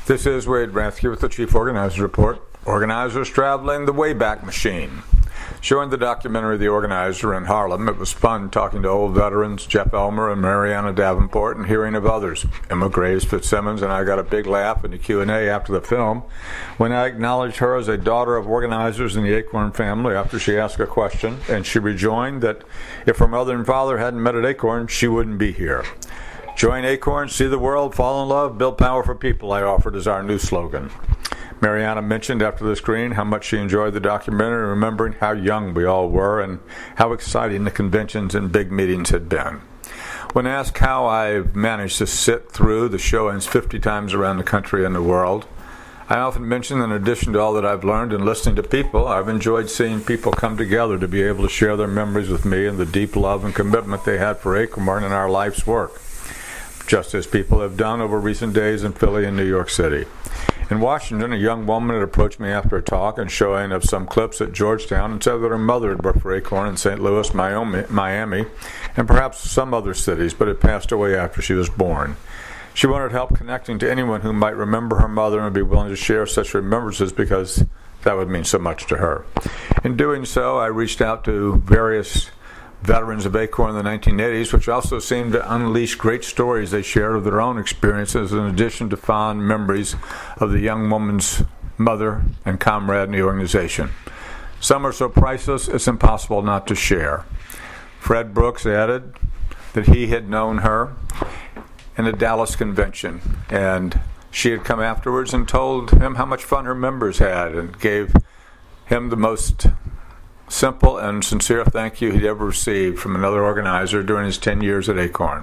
This is Wade Rathke with the Chief Organizers Report. Organizers traveling the Wayback Machine. Showing the documentary The Organizer in Harlem, it was fun talking to old veterans Jeff Elmer and Mariana Davenport and hearing of others. Emma Graves Fitzsimmons and I got a big laugh in the Q&A after the film when I acknowledged her as a daughter of organizers in the Acorn family after she asked a question, and she rejoined that if her mother and father hadn't met at Acorn, she wouldn't be here. Join Acorn, see the world, fall in love, build power for people, I offered as our new slogan. Mariana mentioned after the screen how much she enjoyed the documentary, remembering how young we all were and how exciting the conventions and big meetings had been. When asked how I've managed to sit through the showings 50 times around the country and the world, I often mention, in addition to all that I've learned in listening to people, I've enjoyed seeing people come together to be able to share their memories with me and the deep love and commitment they had for Acorn and our life's work, just as people have done over recent days in Philly and New York City. In Washington, a young woman had approached me after a talk and showing of some clips at Georgetown and said that her mother had worked for Acorn in St. Louis, Miami, and perhaps some other cities, but had passed away after she was born. She wanted help connecting to anyone who might remember her mother and be willing to share such remembrances because that would mean so much to her. In doing so, I reached out to various veterans of Acorn in the 1980s, which also seemed to unleash great stories they shared of their own experiences, in addition to fond memories of the young woman's mother and comrade in the organization. Some are so priceless it's impossible not to share. Fred Brooks added that he had known her in the Dallas convention, and she had come afterwards and told him how much fun her members had and gave him the most simple and sincere thank you he'd ever received from another organizer during his 10 years at Acorn.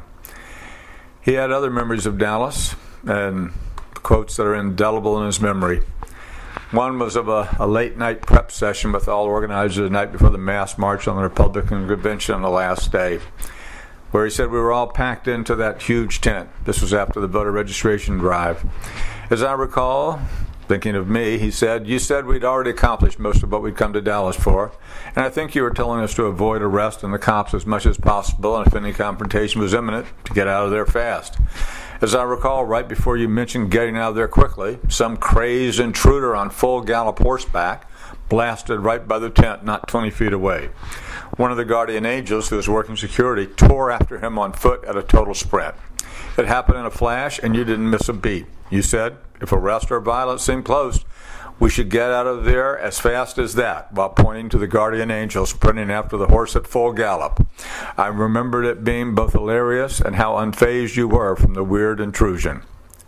He had other memories of Dallas and quotes that are indelible in his memory. One was of a late-night prep session with all organizers the night before the mass march on the Republican convention on the last day, where he said we were all packed into that huge tent. This was after the voter registration drive. As I recall, thinking of me, he said, "You said we'd already accomplished most of what we'd come to Dallas for, and I think you were telling us to avoid arrest and the cops as much as possible, and if any confrontation was imminent, to get out of there fast. As I recall, right before you mentioned getting out of there quickly, some crazed intruder on full gallop horseback blasted right by the tent not 20 feet away. One of the guardian angels who was working security tore after him on foot at a total sprint. It happened in a flash, and you didn't miss a beat. You said, if arrest or violence seemed close, we should get out of there as fast as that, while pointing to the guardian angel sprinting after the horse at full gallop. I remembered it being both hilarious and how unfazed you were from the weird intrusion."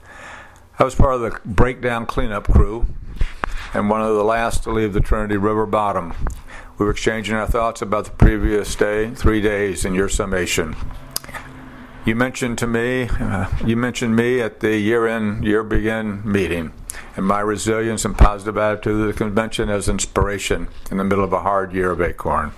I was part of the breakdown cleanup crew and one of the last to leave the Trinity River bottom. We were exchanging our thoughts about the previous day, 3 days, in your summation. You mentioned me at the year begin meeting, and my resilience and positive attitude to the convention as inspiration in the middle of a hard year of Acorn.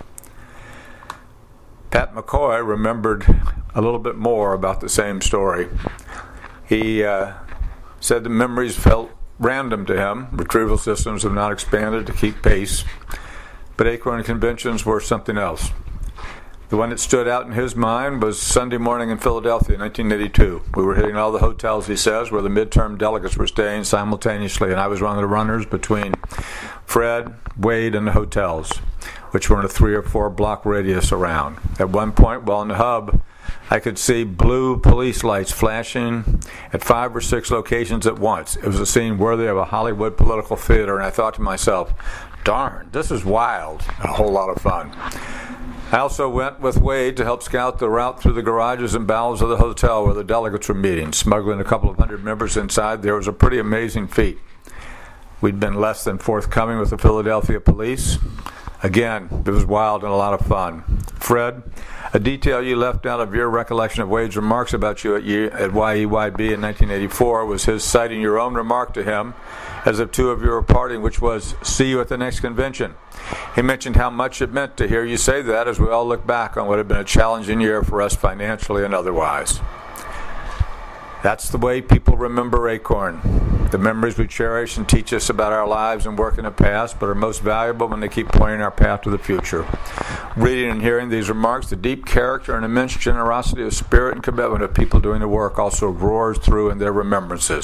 Pat McCoy remembered a little bit more about the same story. He said the memories felt random to him. Retrieval systems have not expanded to keep pace, but Acorn conventions were something else. The one that stood out in his mind was Sunday morning in Philadelphia in 1982. We were hitting all the hotels, he says, where the midterm delegates were staying simultaneously, and I was one of the runners between Fred, Wade, and the hotels, which were in a 3 or 4 block radius around. At one point, while in the hub, I could see blue police lights flashing at 5 or 6 locations at once. It was a scene worthy of a Hollywood political theater, and I thought to myself, darn, this is wild, a whole lot of fun. I also went with Wade to help scout the route through the garages and bowels of the hotel where the delegates were meeting. Smuggling a couple of hundred members inside there was a pretty amazing feat. We'd been less than forthcoming with the Philadelphia police. Again, it was wild and a lot of fun. Fred, a detail you left out of your recollection of Wade's remarks about you at YEYB in 1984 was his citing your own remark to him as if two of you were parting, which was, "See you at the next convention." He mentioned how much it meant to hear you say that as we all look back on what had been a challenging year for us financially and otherwise. That's the way people remember Acorn. The memories we cherish and teach us about our lives and work in the past, but are most valuable when they keep pointing our path to the future. Reading and hearing these remarks, the deep character and immense generosity of spirit and commitment of people doing the work also roars through in their remembrances.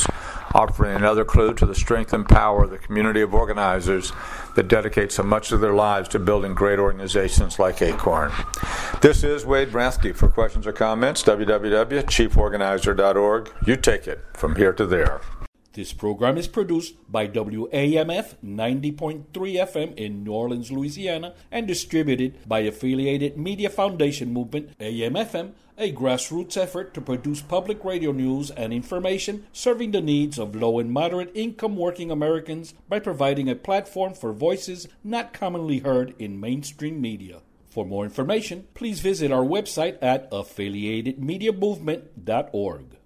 offering another clue to the strength and power of the community of organizers that dedicate so much of their lives to building great organizations like Acorn. This is Wade Rathke. For questions or comments, www.chieforganizer.org. You take it from here to there. This program is produced by WAMF 90.3 FM in New Orleans, Louisiana, and distributed by Affiliated Media Foundation Movement, AMFM, a grassroots effort to produce public radio news and information serving the needs of low and moderate income working Americans by providing a platform for voices not commonly heard in mainstream media. For more information, please visit our website at affiliatedmediamovement.org.